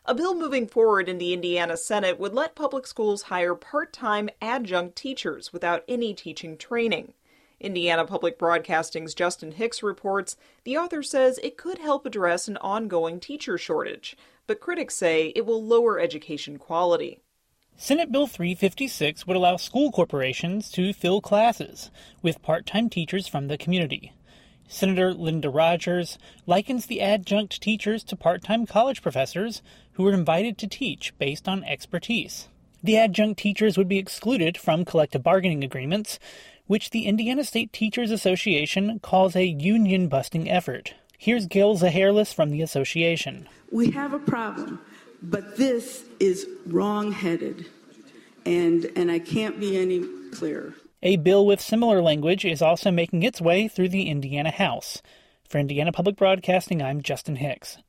A bill moving forward in the Indiana Senate would let public schools hire part-time adjunct teachers without any teaching training. Indiana Public Broadcasting's Justin Hicks reports the author says it could help address an ongoing teacher shortage, but critics say it will lower education quality. Senate Bill 356 would allow school corporations to fill classes with part-time teachers from the community. Senator Linda Rogers likens the adjunct teachers to part-time college professors who were invited to teach based on expertise. The adjunct teachers would be excluded from collective bargaining agreements, which the Indiana State Teachers Association calls a union-busting effort. Here's Gail Zahairlis from the association. We have a problem, but this is wrong-headed, and I can't be any clearer. A bill with similar language is also making its way through the Indiana House. For Indiana Public Broadcasting, I'm Justin Hicks.